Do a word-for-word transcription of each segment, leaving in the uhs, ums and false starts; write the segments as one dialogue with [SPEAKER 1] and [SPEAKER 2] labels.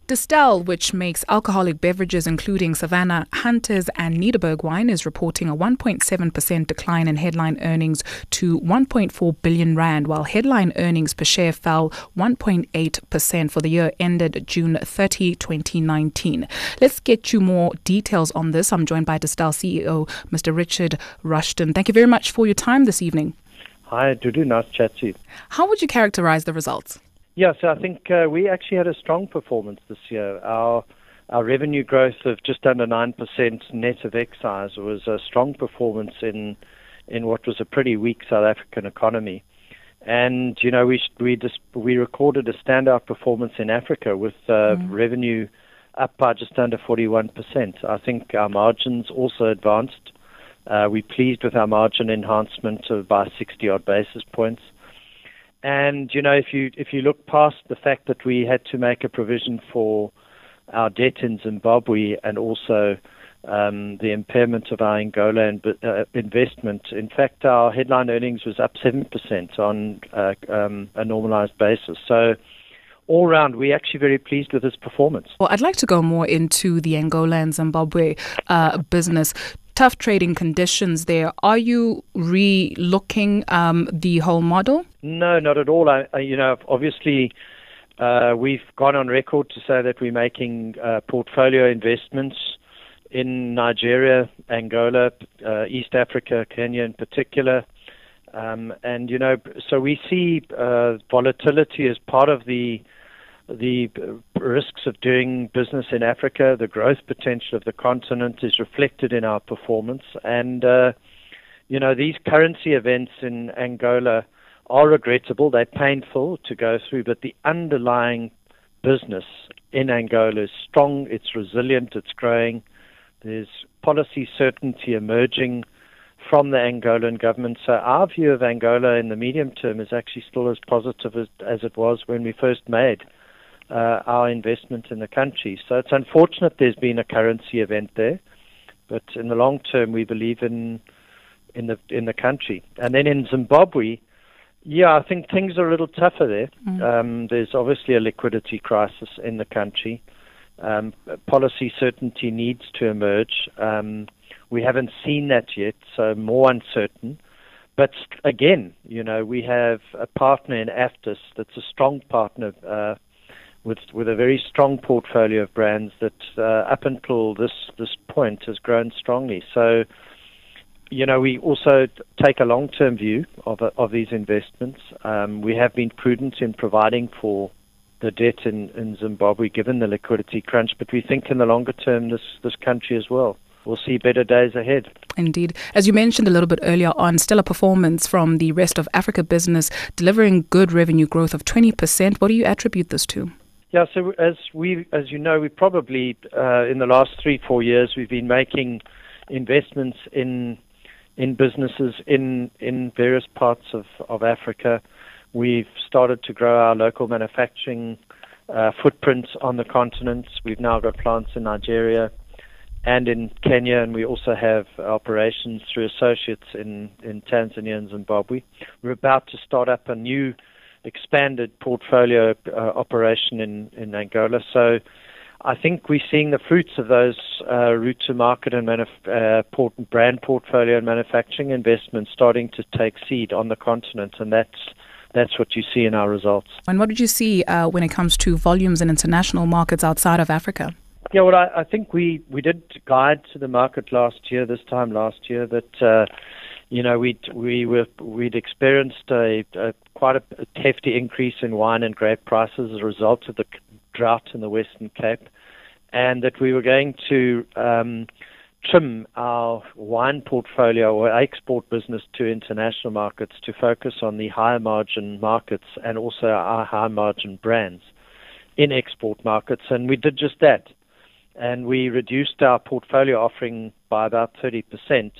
[SPEAKER 1] Distell, which makes alcoholic beverages including Savannah, Hunters and Nederburg wine, is reporting a one point seven percent decline in headline earnings to one point four billion rand, while headline earnings per share fell one point eight percent for the year ended June thirtieth, twenty nineteen. Let's get you more details on this. I'm joined by Distell C E O, Mister Richard Rushton. Thank you very much for your time this evening.
[SPEAKER 2] Hi, Dudu. Nice to chat to you.
[SPEAKER 1] How would you characterize the results?
[SPEAKER 2] Yeah, so I think uh, we actually had a strong performance this year. Our our revenue growth of just under nine percent net of excise was a strong performance in in what was a pretty weak South African economy. And, you know, we we just, we recorded a standout performance in Africa with uh, mm. revenue up by just under forty-one percent. I think our margins also advanced. Uh, we're pleased with our margin enhancement of by sixty-odd basis points. And, you know, if you if you look past the fact that we had to make a provision for our debt in Zimbabwe and also um, the impairment of our Angola in, uh, investment, in fact, our headline earnings was up seven percent on uh, um, a normalized basis. So all round, we're actually very pleased with this performance.
[SPEAKER 1] Well, I'd like to go more into the Angola and Zimbabwe uh, business. Tough trading conditions there. Are you re-looking um, the whole model?
[SPEAKER 2] No, not at all. I, I, you know, obviously, uh, we've gone on record to say that we're making uh, portfolio investments in Nigeria, Angola, uh, East Africa, Kenya in particular. Um, and, you know, so we see uh, volatility as part of the the risks of doing business in Africa. The growth potential of the continent is reflected in our performance. And, uh, you know, these currency events in Angola are regrettable. They're painful to go through, but the underlying business in Angola is strong. It's resilient. It's growing. There's policy certainty emerging from the Angolan government. So our view of Angola in the medium term is actually still as positive as, as it was when we first made Uh, our investment in the country. So it's unfortunate there's been a currency event there, but in the long term we believe in in the in the country. And then in Zimbabwe, yeah, I think things are a little tougher there. Mm. Um, there's obviously a liquidity crisis in the country. Um, policy certainty needs to emerge. Um, we haven't seen that yet, so more uncertain. But again, you know, we have a partner in AFTIS that's a strong partner uh, with with a very strong portfolio of brands that uh, up until this, this point has grown strongly. So, you know, we also take a long-term view of of these investments. Um, we have been prudent in providing for the debt in, in Zimbabwe, given the liquidity crunch, but we think in the longer term this, this country as well will see better days ahead.
[SPEAKER 1] Indeed. As you mentioned a little bit earlier on, stellar performance from the rest of Africa business, delivering good revenue growth of twenty percent. What do you attribute this to?
[SPEAKER 2] Yeah, so as we, as you know, we probably uh, in the last three, four years we've been making investments in in businesses in in various parts of, of Africa. We've started to grow our local manufacturing uh, footprint on the continent. We've now got plants in Nigeria and in Kenya, and we also have operations through associates in, in Tanzania and Zimbabwe. We're about to start up a new expanded portfolio uh, operation in, in Angola. So I think we're seeing the fruits of those uh, route to market and manuf- uh, port- brand portfolio and manufacturing investments starting to take seed on the continent, and that's that's what you see in our results.
[SPEAKER 1] And what did you see uh, when it comes to volumes in international markets outside of Africa?
[SPEAKER 2] Yeah, well, I, I think we, we did guide to the market last year, this time last year, that uh, you know we'd we were we'd experienced a, a quite a, a hefty increase in wine and grape prices as a result of the drought in the Western Cape, and that we were going to um, trim our wine portfolio or export business to international markets to focus on the higher margin markets and also our high margin brands in export markets, and we did just that. And we reduced our portfolio offering by about thirty percent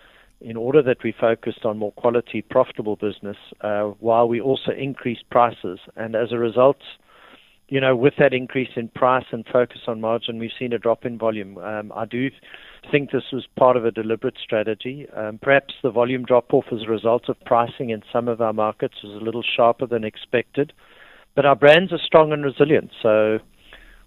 [SPEAKER 2] in order that we focused on more quality, profitable business, uh, while we also increased prices. And as a result, you know, with that increase in price and focus on margin, we've seen a drop in volume. Um, I do think this was part of a deliberate strategy. Um, perhaps the volume drop-off as a result of pricing in some of our markets was a little sharper than expected. But our brands are strong and resilient, so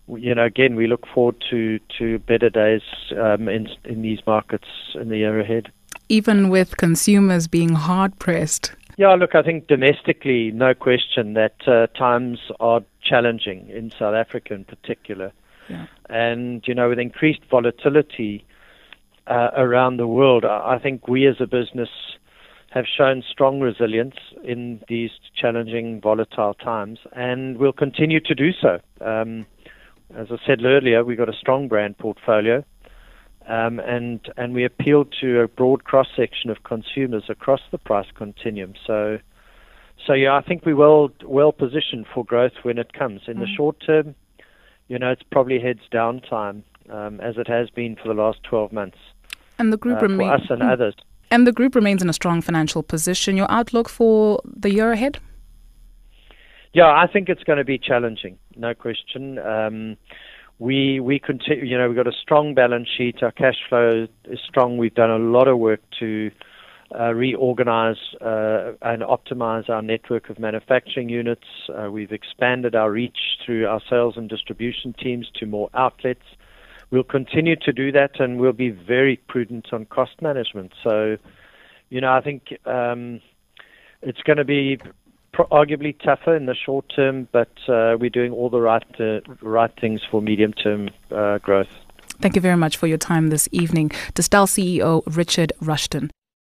[SPEAKER 2] you know, again, we look forward to, to better days um, in, in these markets in the year ahead.
[SPEAKER 1] Even with consumers being hard-pressed?
[SPEAKER 2] Yeah, look, I think domestically, no question that uh, times are challenging in South Africa in particular.
[SPEAKER 1] Yeah.
[SPEAKER 2] And, you know, with increased volatility uh, around the world, I think we as a business have shown strong resilience in these challenging, volatile times, and will continue to do so. Um, as I said earlier, we've got a strong brand portfolio, um, and and we appeal to a broad cross-section of consumers across the price continuum. So, so yeah, I think we're well, well positioned for growth when it comes. In mm. the short term, you know, it's probably heads down time, um, as it has been for the last twelve months.
[SPEAKER 1] And the group
[SPEAKER 2] uh,
[SPEAKER 1] remains...
[SPEAKER 2] for us and mm. others.
[SPEAKER 1] And the group remains in a strong financial position. Your outlook for the year ahead?
[SPEAKER 2] Yeah, I think it's going to be challenging, no question. Um, we we continue. You know, we've got a strong balance sheet. Our cash flow is strong. We've done a lot of work to uh, reorganize uh, and optimize our network of manufacturing units. Uh, we've expanded our reach through our sales and distribution teams to more outlets. We'll continue to do that, and we'll be very prudent on cost management. So, you know, I think um, it's going to be pro- arguably tougher in the short term, but uh, we're doing all the right uh, right things for medium-term uh, growth.
[SPEAKER 1] Thank you very much for your time this evening. Distell C E O Richard Rushton.